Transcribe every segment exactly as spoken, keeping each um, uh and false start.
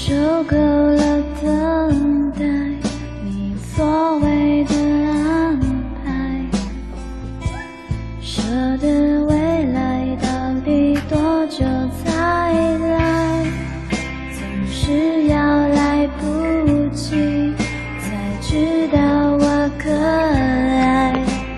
受够了等待你所谓的安排，舍得未来到底多久才来，总是要来不及才知道我可爱。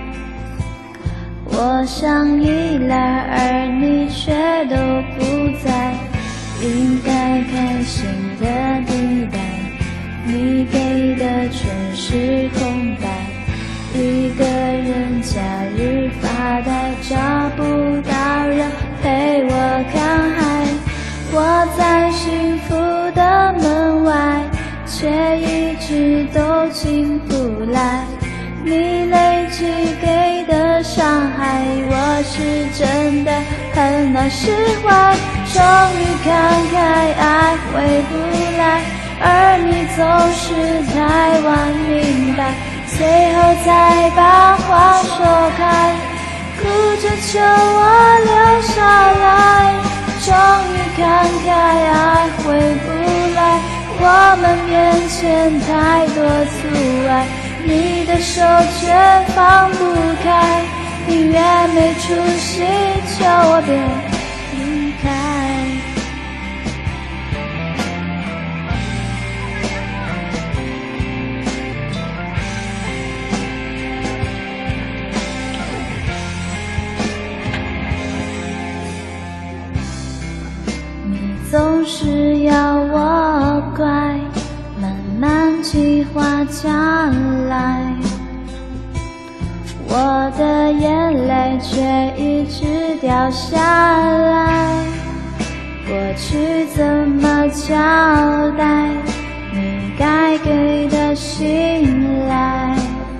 我想依赖，而你却都不在，应该开心的地带，你给的全是空白。一个人假日发呆，找不到人陪我看海。我在幸福的门外，却一直都进不来。你累积给的伤害，我是真的很难释怀。终于看开，爱回不来，而你总是太晚明白，最后才把话说开，哭着求我留下来。终于看开，爱回不来，我们面前太多阻碍，你的手却放不开，宁愿没出息，求我别离开。你总是要我乖，慢慢计划将来，我的眼泪却一直掉下来。过去怎么交代你该给的信赖，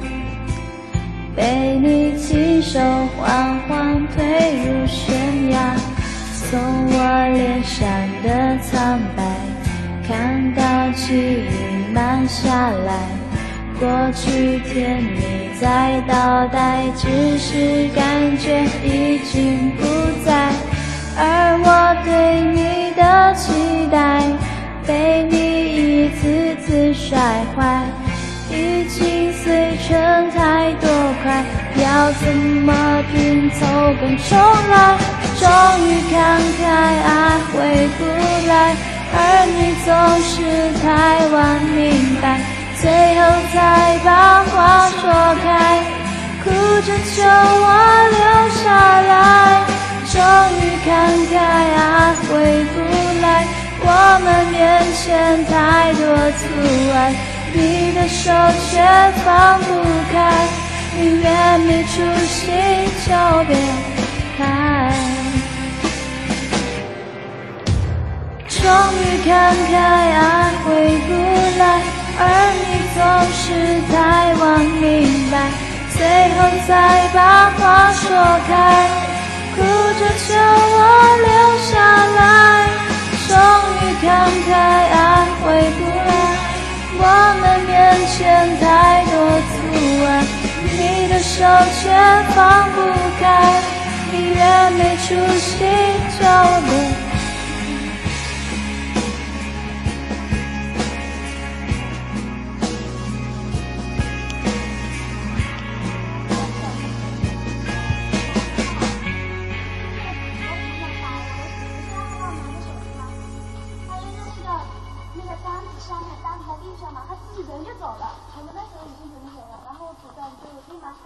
被你亲手缓缓推入悬崖，从我脸上的苍白看到记忆慢下来。过去甜蜜在倒带，只是感觉已经不在，而我对你的期待被你一次次摔坏，已经碎成太多块，要怎么拼凑跟重来。终于看开，爱回不来，而你总是太晚明白，最后才把话说开，哭着求我留下来。终于看开，爱回不来，我们面前太多阻碍，你的手却放不开，宁愿没出息，就别开。终于看开，爱回不来，而你总是太晚明白，最后才把话说开，哭着求我留下来。终于看开，爱回不来，我们面前太多阻碍，你的手却放不开，宁愿没出息，就别上面单台地上嘛，他自己人就走了，我们那时候已经人走了，然后主管就立马。